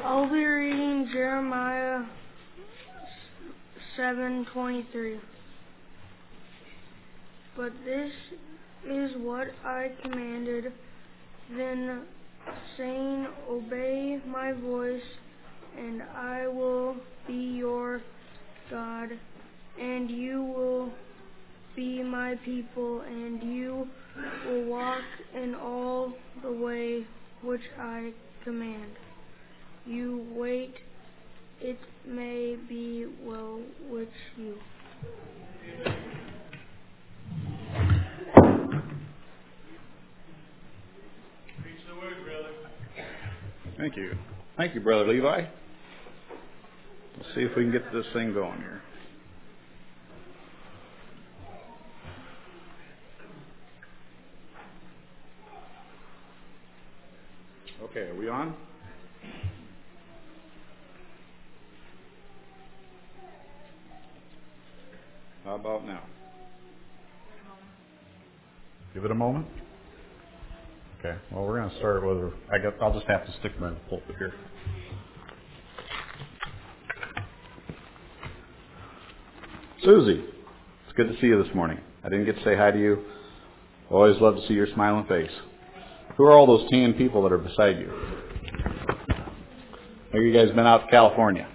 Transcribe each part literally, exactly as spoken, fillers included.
I'll be reading Jeremiah seven twenty-three. But this is what I commanded then, saying, obey my voice, and I will be your God, and you will be my people, and you will walk in all the way which I command you. Wait, it may be well with you. Preach the word, brother. Thank you. Thank you, Brother Levi. Let's see if we can get this thing going here. Okay, are we on? How about now? Give it a moment. Okay, well, we're going to start with, I guess I'll just have to stick my pulpit here. Susie, it's good to see you this morning. I didn't get to say hi to you. Always love to see your smiling face. Who are all those tan people that are beside you? Have you guys been out to California?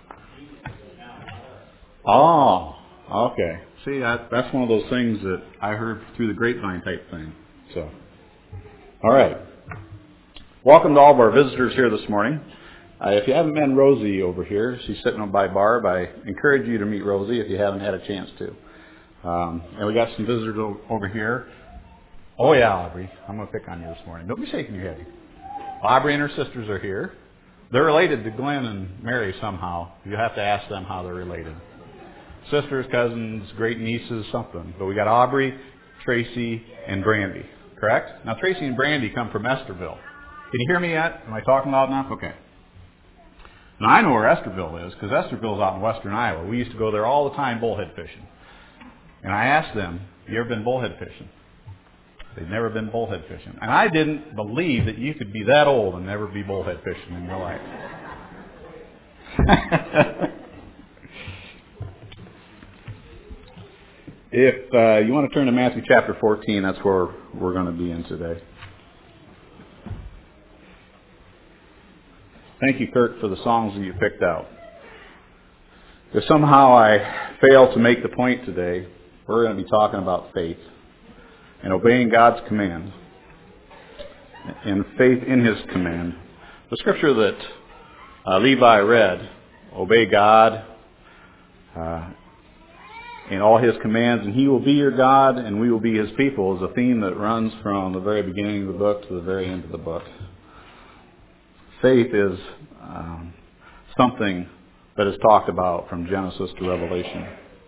Oh, okay. See, that, that's one of those things that I heard through the grapevine type thing. So, all right. Welcome to all of our visitors here this morning. Uh, if you haven't met Rosie over here, she's sitting by Barb. I encourage you to meet Rosie if you haven't had a chance to. Um, and we got some visitors o- over here. Oh, yeah, Aubrey. I'm going to pick on you this morning. Don't be shaking your head. Aubrey and her sisters are here. They're related to Glenn and Mary somehow. You have to ask them how they're related. Sisters, cousins, great nieces, something. But we got Aubrey, Tracy, and Brandy. Correct? Now, Tracy and Brandy come from Esterville. Can you hear me yet? Am I talking loud enough? Okay. Now, I know where Esterville is, because Esterville's out in western Iowa. We used to go there all the time bullhead fishing. And I asked them, you ever been bullhead fishing? They'd never been bullhead fishing. And I didn't believe that you could be that old and never be bullhead fishing in your life. If uh, you want to turn to Matthew chapter fourteen, that's where we're going to be in today. Thank you, Kirk, for the songs that you picked out. If somehow I fail to make the point today, we're going to be talking about faith and obeying God's command and faith in His command. The scripture that uh, Levi read, obey God uh, in all His commands, and He will be your God, and we will be His people, is a theme that runs from the very beginning of the book to the very end of the book. Faith is um, something that is talked about from Genesis to Revelation.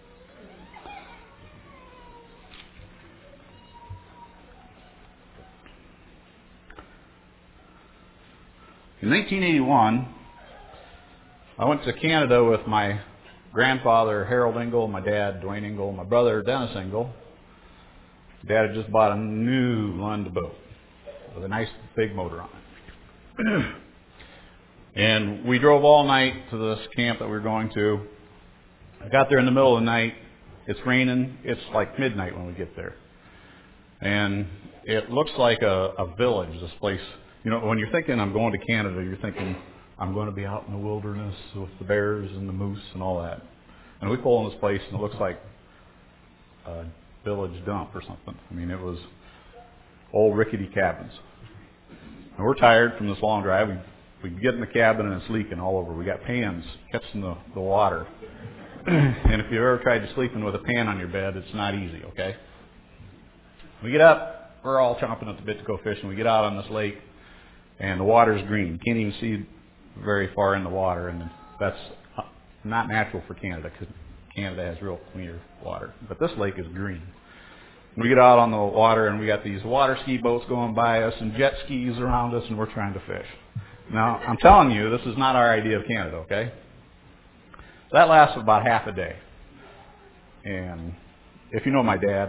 In nineteen eighty-one, I went to Canada with my grandfather, Harold Engel, my dad, Dwayne Engel, my brother, Dennis Engel. Dad had just bought a new Lund boat with a nice big motor on it. And we drove all night to this camp that we were going to. I got there in the middle of the night. It's raining. It's like midnight when we get there. And it looks like a, a village, this place. You know, when you're thinking I'm going to Canada, you're thinking I'm going to be out in the wilderness with the bears and the moose and all that. And we pull in this place, and it looks like a village dump or something. I mean, it was old rickety cabins. And we're tired from this long drive. We, we get in the cabin, and it's leaking all over. We got pans catching the, the water. And if you've ever tried to sleep in with a pan on your bed, it's not easy, okay? We get up. We're all chomping at the bit to go fishing. We get out on this lake, and the water's green. You can't even see very far in the water, and that's not natural for Canada because Canada has real clear water. But this lake is green. We get out on the water, and we got these water ski boats going by us and jet skis around us, and we're trying to fish. Now, I'm telling you, this is not our idea of Canada, okay? So that lasts about half a day. And if you know my dad,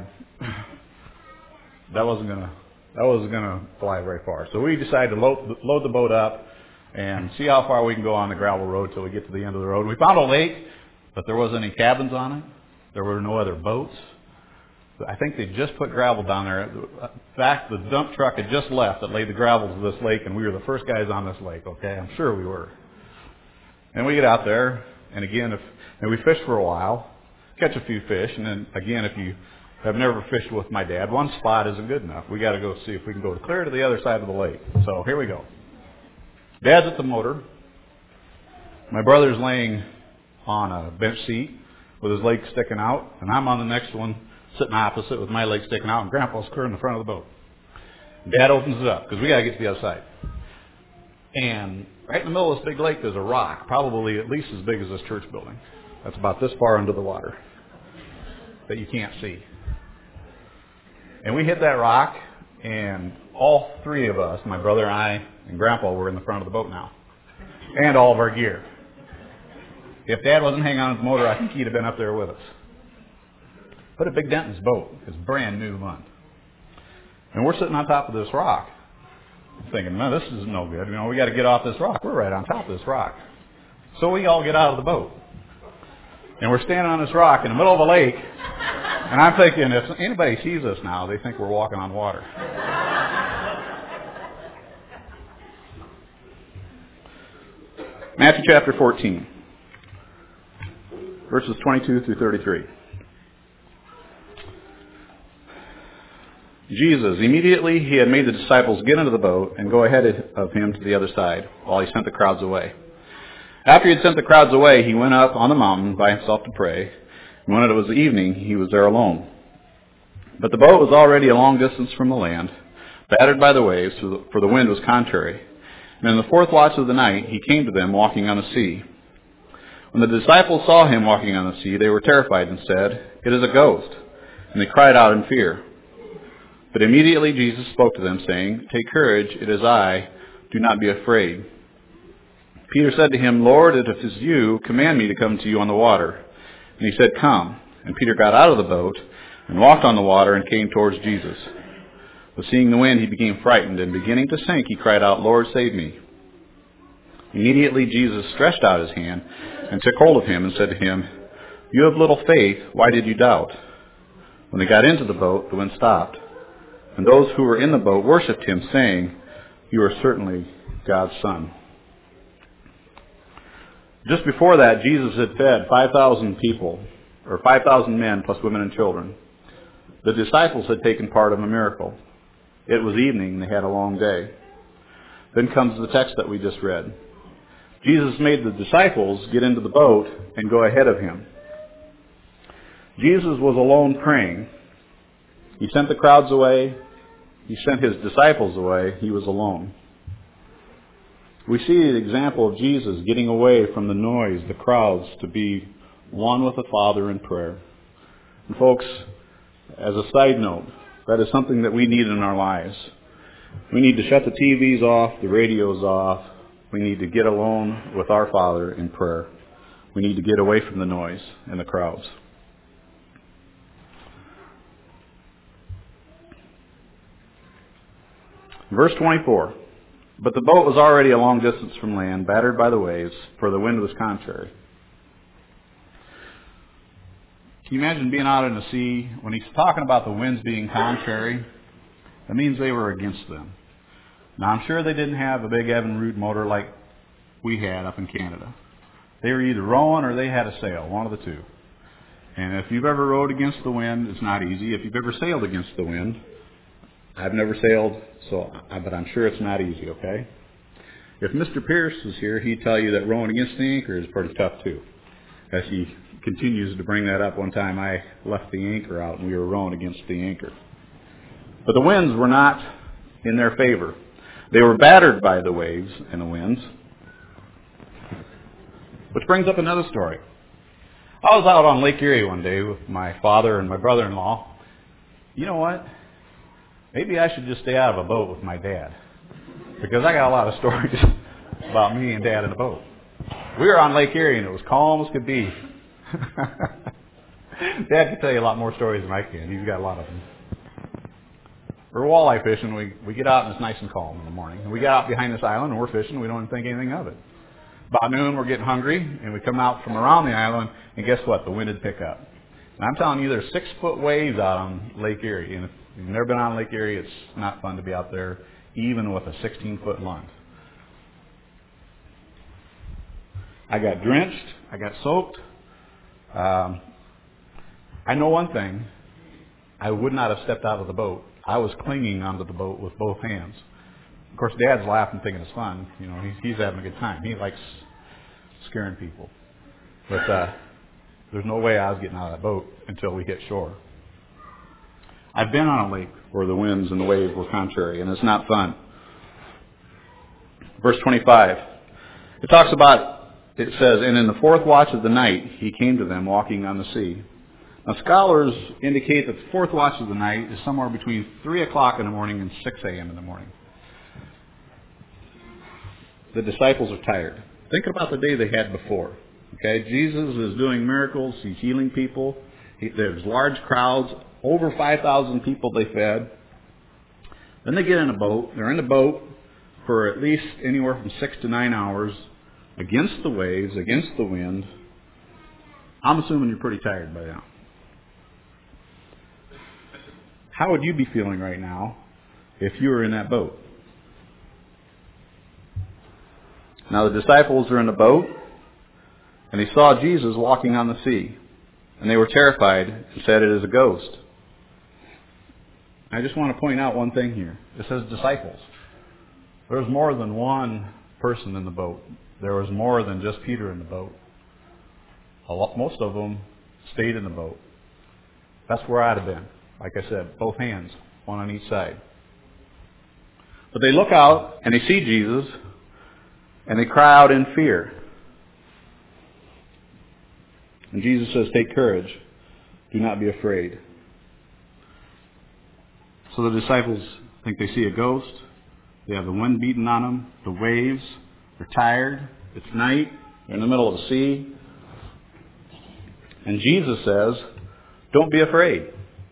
that wasn't gonna that wasn't gonna fly very far. So we decided to load, load the boat up and see how far we can go on the gravel road till we get to the end of the road. We found a lake, but there wasn't any cabins on it. There were no other boats. I think they just put gravel down there. In fact, the dump truck had just left that laid the gravel to this lake, and we were the first guys on this lake, okay? I'm sure we were. And we get out there, and again, if and we fish for a while, catch a few fish, and then again, if you have never fished with my dad, one spot isn't good enough. We got to go see if we can go clear to the other side of the lake. So here we go. Dad's at the motor. My brother's laying on a bench seat with his legs sticking out, and I'm on the next one, sitting opposite with my legs sticking out, and Grandpa's clear in the front of the boat. Dad opens it up because we got to get to the other side. And right in the middle of this big lake, there's a rock, probably at least as big as this church building. That's about this far under the water that you can't see. And we hit that rock, and all three of us, my brother and I and Grandpa, were in the front of the boat now. And all of our gear. If Dad wasn't hanging on to the motor, I think he'd have been up there with us. Put a big dent in his boat. It's brand new mud. And we're sitting on top of this rock, thinking, man, this is no good. You know, we got to get off this rock. We're right on top of this rock. So we all get out of the boat. And we're standing on this rock in the middle of a lake. And I'm thinking, if anybody sees us now, they think we're walking on water. Matthew chapter fourteen, verses twenty-two through thirty-three. Jesus, immediately he had made the disciples get into the boat and go ahead of him to the other side, while he sent the crowds away. After he had sent the crowds away, he went up on the mountain by himself to pray. And when it was evening, he was there alone. But the boat was already a long distance from the land, battered by the waves, for the wind was contrary. And in the fourth watch of the night, he came to them walking on the sea. When the disciples saw him walking on the sea, they were terrified and said, "It is a ghost." And they cried out in fear. But immediately Jesus spoke to them, saying, "Take courage, it is I. Do not be afraid." Peter said to him, "Lord, if it is you, command me to come to you on the water." And he said, "Come." And Peter got out of the boat and walked on the water and came towards Jesus. But seeing the wind, he became frightened, and beginning to sink, he cried out, "Lord, save me." Immediately Jesus stretched out his hand and took hold of him and said to him, "You have little faith, why did you doubt?" When they got into the boat, the wind stopped. And those who were in the boat worshipped him, saying, "You are certainly God's Son." Just before that, Jesus had fed five thousand people, or five thousand men plus women and children. The disciples had taken part in the miracle. It was evening, they had a long day. Then comes the text that we just read. Jesus made the disciples get into the boat and go ahead of him. Jesus was alone praying. He sent the crowds away. He sent his disciples away. He was alone. We see the example of Jesus getting away from the noise, the crowds, to be one with the Father in prayer. And folks, as a side note, that is something that we need in our lives. We need to shut the T Vs off, the radios off. We need to get alone with our Father in prayer. We need to get away from the noise and the crowds. Verse twenty-four. But the boat was already a long distance from land, battered by the waves, for the wind was contrary. Can you imagine being out in the sea? When he's talking about the winds being contrary, that means they were against them. Now, I'm sure they didn't have a big Evinrude motor like we had up in Canada. They were either rowing or they had a sail, one of the two. And if you've ever rowed against the wind, it's not easy. If you've ever sailed against the wind, I've never sailed, so but I'm sure it's not easy, okay? If Mister Pierce was here, he'd tell you that rowing against the anchor is pretty tough, too. As he continues to bring that up, one time I left the anchor out and we were rowing against the anchor. But the winds were not in their favor. They were battered by the waves and the winds. Which brings up another story. I was out on Lake Erie one day with my father and my brother-in-law. You know what? Maybe I should just stay out of a boat with my dad. Because I got a lot of stories about me and Dad in a boat. We were on Lake Erie and it was calm as could be. Dad can tell you a lot more stories than I can. He's got a lot of them. We're walleye fishing. We, we get out and it's nice and calm in the morning. And we get out behind this island and we're fishing. And we don't even think anything of it. About noon, we're getting hungry, and we come out from around the island, and guess what? The wind would pick up. And I'm telling you, there's six-foot waves out on Lake Erie. And if you've never been on Lake Erie, it's not fun to be out there, even with a sixteen-foot lund. I got drenched. I got soaked. Um, I know one thing. I would not have stepped out of the boat. I was clinging onto the boat with both hands. Of course, Dad's laughing, thinking it's fun. You know, he's, he's having a good time. He likes scaring people. But uh, there's no way I was getting out of that boat until we hit shore. I've been on a lake where the winds and the waves were contrary, and it's not fun. Verse twenty-five. It talks about, it says, and in the fourth watch of the night, he came to them walking on the sea. Now, scholars indicate that the fourth watch of the night is somewhere between three o'clock in the morning and six a.m. in the morning. The disciples are tired. Think about the day they had before. Okay, Jesus is doing miracles. He's healing people. He, there's large crowds. Over five thousand people they fed. Then they get in a boat. They're in the boat for at least anywhere from six to nine hours against the waves, against the wind. I'm assuming you're pretty tired by now. How would you be feeling right now if you were in that boat? Now the disciples are in the boat, and they saw Jesus walking on the sea. And they were terrified and said, it is a ghost. I just want to point out one thing here. It says disciples. There was more than one person in the boat. There was more than just Peter in the boat. A lot, most of them stayed in the boat. That's where I'd have been. Like I said, both hands, one on each side. But they look out and they see Jesus, and they cry out in fear. And Jesus says, take courage. Do not be afraid. So the disciples think they see a ghost. They have the wind beating on them, the waves. They're tired. It's night. They're in the middle of the sea. And Jesus says, don't be afraid.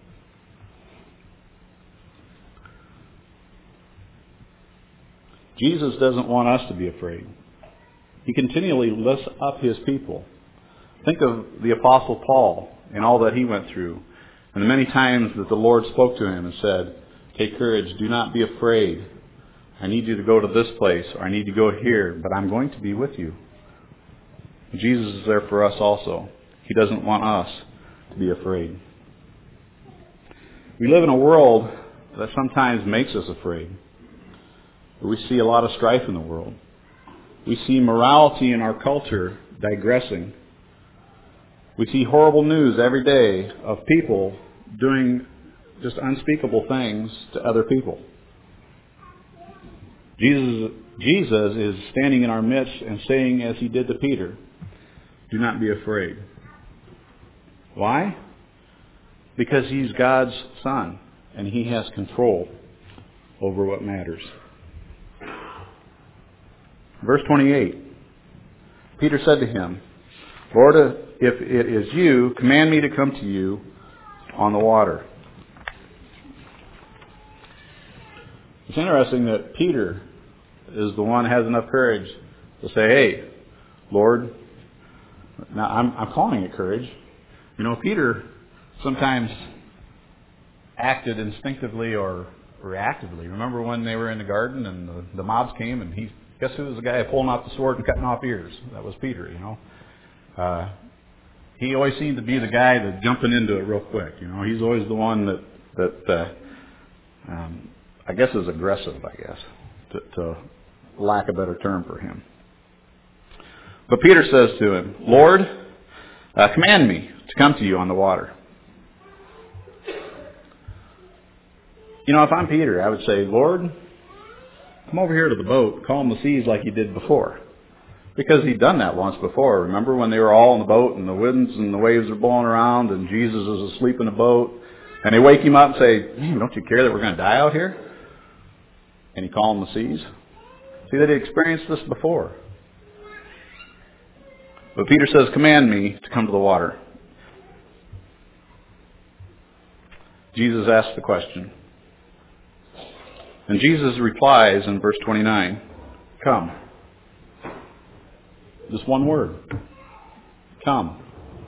Jesus doesn't want us to be afraid. He continually lifts up his people. Think of the Apostle Paul and all that he went through, and the many times that the Lord spoke to him and said, take courage, do not be afraid. I need you to go to this place, or I need to go here, but I'm going to be with you. Jesus is there for us also. He doesn't want us to be afraid. We live in a world that sometimes makes us afraid. We see a lot of strife in the world. We see morality in our culture digressing. We see horrible news every day of people doing just unspeakable things to other people. Jesus, Jesus is standing in our midst and saying, as he did to Peter, do not be afraid. Why? Because he's God's son, and he has control over what matters. Verse twenty-eight. Peter said to him, Lord, if it is you, command me to come to you on the water. It's interesting that Peter is the one who has enough courage to say, hey, Lord, now I'm, I'm calling it courage. You know, Peter sometimes acted instinctively or reactively. Remember when they were in the garden and the, the mobs came and he, guess who was the guy pulling out the sword and cutting off ears? That was Peter, you know. Uh, he always seemed to be the guy that's jumping into it real quick. You know, he's always the one that, that uh, um, I guess is aggressive, I guess, to, to lack a better term for him. But Peter says to him, Lord, uh, command me to come to you on the water. You know, if I'm Peter, I would say, Lord, come over here to the boat, calm the seas like you did before. Because he'd done that once before. Remember when they were all in the boat and the winds and the waves are blowing around and Jesus is asleep in the boat and they wake him up and say, man, don't you care that we're going to die out here? And he calmed the seas. See, that he experienced this before. But Peter says, command me to come to the water. Jesus asked the question, And Jesus replies in verse twenty-nine, come. Just one word. Come.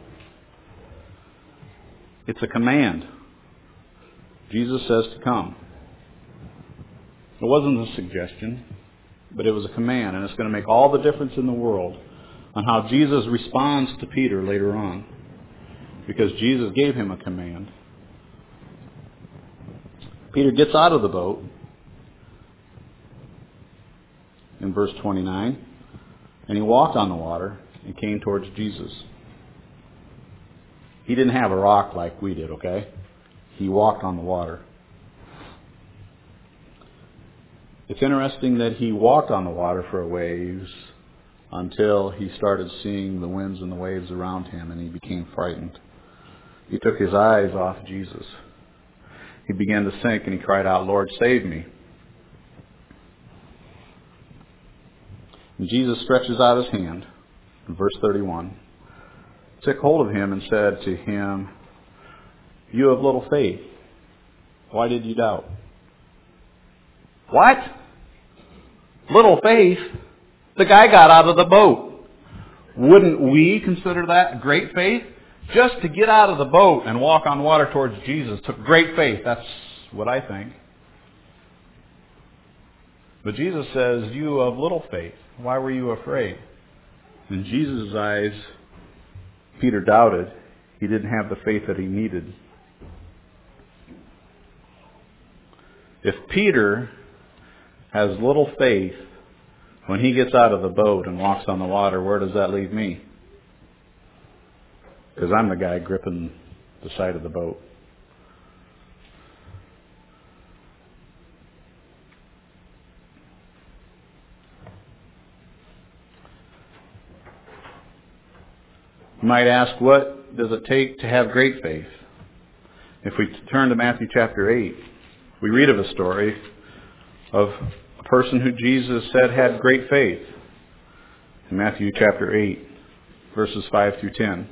It's a command. Jesus says to come. It wasn't a suggestion, but it was a command, and it's going to make all the difference in the world on how Jesus responds to Peter later on, because Jesus gave him a command. Peter gets out of the boat in verse twenty-nine, and he walked on the water and came towards Jesus. He didn't have a rock like we did, okay? He walked on the water. It's interesting that he walked on the water for a ways until he started seeing the winds and the waves around him, and he became frightened. He took his eyes off Jesus. He began to sink, and he cried out, Lord, save me. And Jesus stretches out his hand, in verse thirty-one, took hold of him and said to him, you have little faith. Why did you doubt? What? Little faith? The guy got out of the boat. Wouldn't we consider that great faith? Just to get out of the boat and walk on water towards Jesus took great faith. That's what I think. But Jesus says, you of little faith, why were you afraid? In Jesus' eyes, Peter doubted. He didn't have the faith that he needed. If Peter has little faith when he gets out of the boat and walks on the water, where does that leave me? Because I'm the guy gripping the side of the boat. You might ask, what does it take to have great faith? If we turn to Matthew chapter eight, we read of a story of a person who Jesus said had great faith. In Matthew chapter eight, verses five through ten.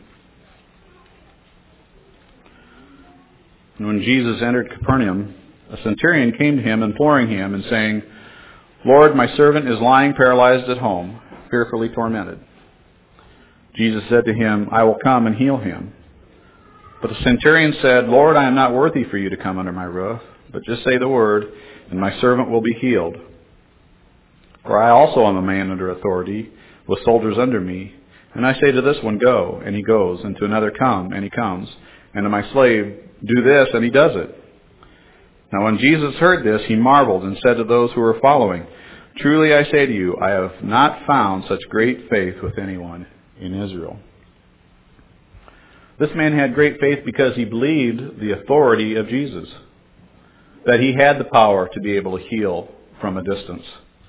And when Jesus entered Capernaum, a centurion came to him, imploring him and saying, Lord, my servant is lying paralyzed at home, fearfully tormented. Jesus said to him, I will come and heal him. But the centurion said, Lord, I am not worthy for you to come under my roof, but just say the word, and my servant will be healed. For I also am a man under authority, with soldiers under me. And I say to this one, go, and he goes, and to another, come, and he comes, and to my slave, do this, and he does it. Now when Jesus heard this, he marveled and said to those who were following, truly I say to you, I have not found such great faith with anyone in Israel. This man had great faith because he believed the authority of Jesus, that he had the power to be able to heal from a distance.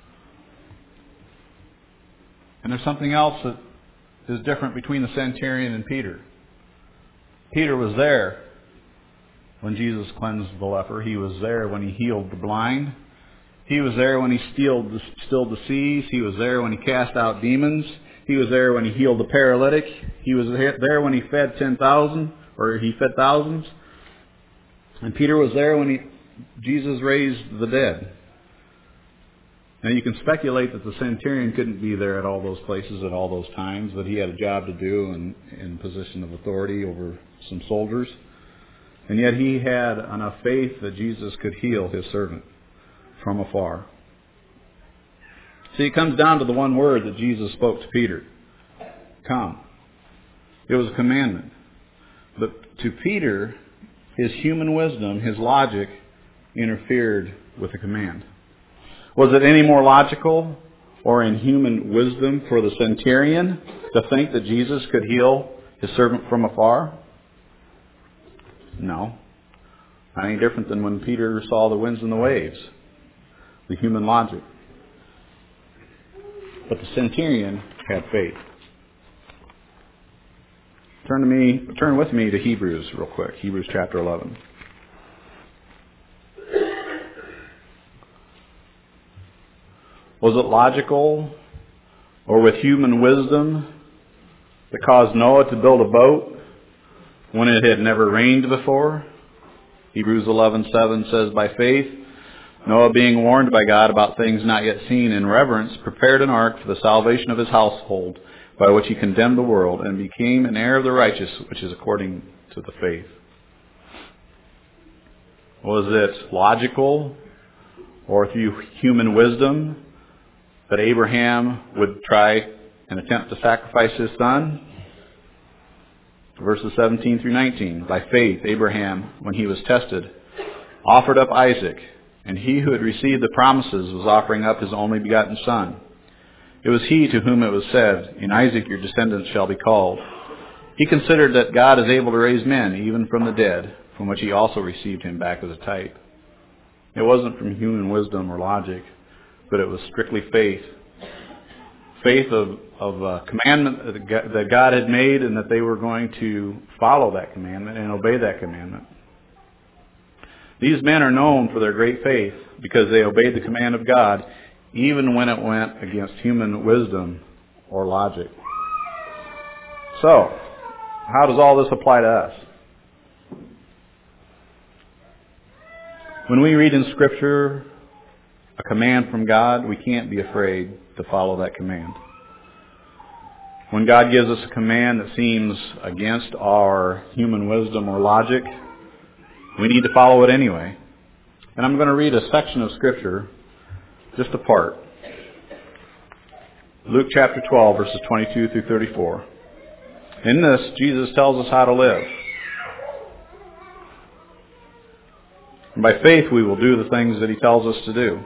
And there's something else that is different between the centurion and Peter. Peter was there when Jesus cleansed the leper. He was there when he healed the blind. He was there when he stilled the, stilled the seas. He was there when he cast out demons. He was there when he healed the paralytic. He was there when he fed ten thousand, or he fed thousands. And Peter was there when he, Jesus raised the dead. Now you can speculate that the centurion couldn't be there at all those places at all those times, that he had a job to do and in position of authority over some soldiers. And yet he had enough faith that Jesus could heal his servant from afar. See, it comes down to the one word that Jesus spoke to Peter. Come. It was a commandment. But to Peter, his human wisdom, his logic, interfered with the command. Was it any more logical or in human wisdom for the centurion to think that Jesus could heal his servant from afar? No. Not any different than when Peter saw the winds and the waves. The human logic. But the centurion had faith. Turn to me, turn with me to Hebrews real quick. Hebrews chapter eleven. Was it logical or with human wisdom that caused Noah to build a boat when it had never rained before? Hebrews eleven seven says, by faith, Noah, being warned by God about things not yet seen, in reverence prepared an ark for the salvation of his household, by which he condemned the world, and became an heir of the righteous, which is according to the faith. Was it logical or through human wisdom that Abraham would try and attempt to sacrifice his son? Verses seventeen through nineteen. By faith, Abraham, when he was tested, offered up Isaac, and he who had received the promises was offering up his only begotten son. It was he to whom it was said, "In Isaac your descendants shall be called." He considered that God is able to raise men, even from the dead, from which he also received him back as a type. It wasn't from human wisdom or logic, but it was strictly faith. Faith of, of a commandment that God had made, and that they were going to follow that commandment and obey that commandment. These men are known for their great faith because they obeyed the command of God, even when it went against human wisdom or logic. So, how does all this apply to us? When we read in Scripture a command from God, we can't be afraid to follow that command. When God gives us a command that seems against our human wisdom or logic, we need to follow it anyway. And I'm going to read a section of Scripture, just a part. Luke chapter twelve, verses twenty-two through thirty-four. In this, Jesus tells us how to live. And by faith, we will do the things that he tells us to do.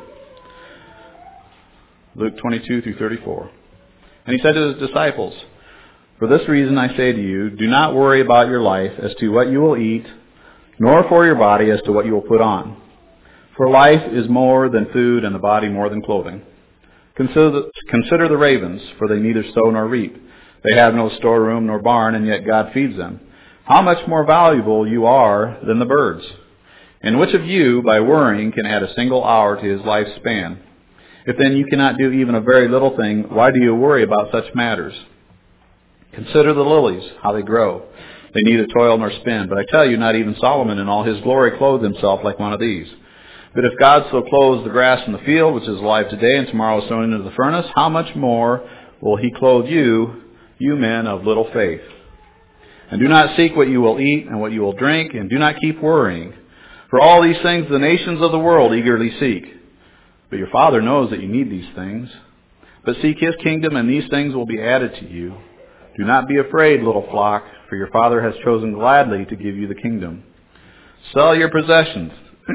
Luke twenty-two through thirty-four. And he said to his disciples, "For this reason I say to you, do not worry about your life as to what you will eat, nor for your body as to what you will put on. For life is more than food, and the body more than clothing. Consider, consider the ravens, for they neither sow nor reap. They have no storeroom nor barn, and yet God feeds them. How much more valuable you are than the birds? And which of you, by worrying, can add a single hour to his lifespan? If then you cannot do even a very little thing, why do you worry about such matters? Consider the lilies, how they grow. They neither toil nor spin. But I tell you, not even Solomon in all his glory clothed himself like one of these. But if God so clothes the grass in the field, which is alive today and tomorrow is thrown into the furnace, how much more will he clothe you, you men of little faith? And do not seek what you will eat and what you will drink, and do not keep worrying. For all these things the nations of the world eagerly seek. But your Father knows that you need these things. But seek his kingdom, and these things will be added to you. Do not be afraid, little flock, for your Father has chosen gladly to give you the kingdom. Sell your possessions.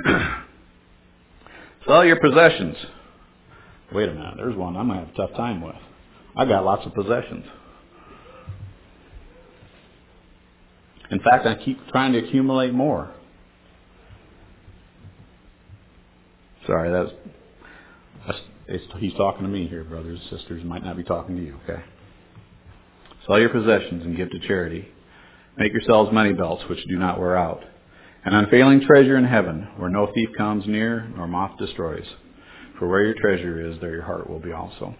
Sell your possessions. Wait a minute, there's one I'm going to have a tough time with. I've got lots of possessions. In fact, I keep trying to accumulate more. Sorry, that's, that's it's, he's talking to me here, brothers and sisters. He might not be talking to you, okay? Sell your possessions and give to charity. Make yourselves money belts which do not wear out, an unfailing treasure in heaven, where no thief comes near nor moth destroys. For where your treasure is, there your heart will be also.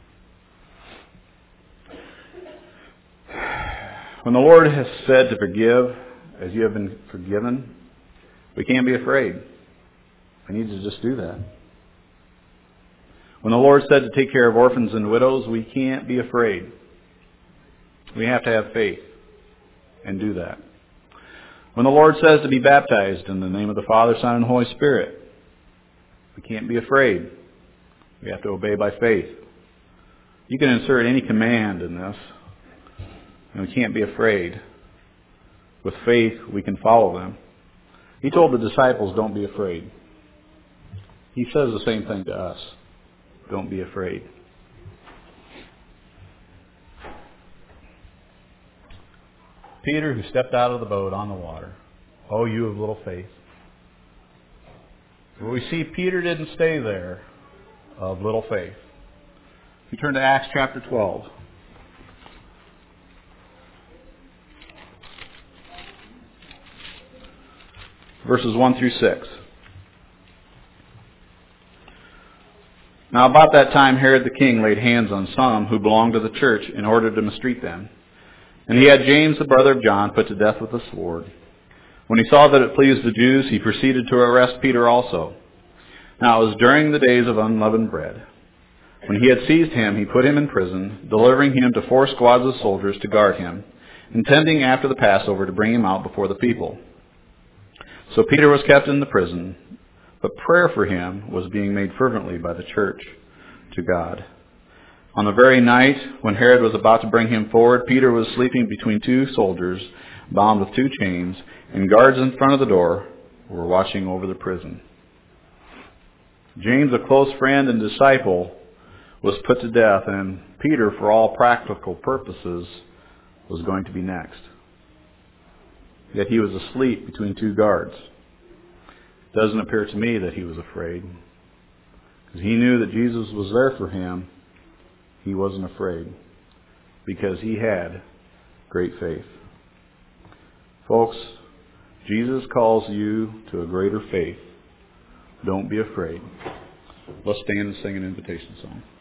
When the Lord has said to forgive as you have been forgiven, we can't be afraid. We need to just do that. When the Lord said to take care of orphans and widows, we can't be afraid. We have to have faith and do that. When the Lord says to be baptized in the name of the Father, Son, and Holy Spirit, we can't be afraid. We have to obey by faith. You can insert any command in this, and we can't be afraid. With faith, we can follow them. He told the disciples, don't be afraid. He says the same thing to us. Don't be afraid. Peter, who stepped out of the boat on the water. Oh, you of little faith. Well, we see Peter didn't stay there of little faith. We turn to Acts chapter twelve. Verses one through six. Now about that time Herod the king laid hands on some who belonged to the church in order to mistreat them. And he had James, the brother of John, put to death with a sword. When he saw that it pleased the Jews, he proceeded to arrest Peter also. Now it was during the days of unleavened bread. When he had seized him, he put him in prison, delivering him to four squads of soldiers to guard him, intending after the Passover to bring him out before the people. So Peter was kept in the prison, but prayer for him was being made fervently by the church to God. On the very night when Herod was about to bring him forward, Peter was sleeping between two soldiers, bound with two chains, and guards in front of the door were watching over the prison. James, a close friend and disciple, was put to death, and Peter, for all practical purposes, was going to be next. Yet he was asleep between two guards. It doesn't appear to me that he was afraid, because he knew that Jesus was there for him. He wasn't afraid, because he had great faith. Folks, Jesus calls you to a greater faith. Don't be afraid. Let's stand and sing an invitation song.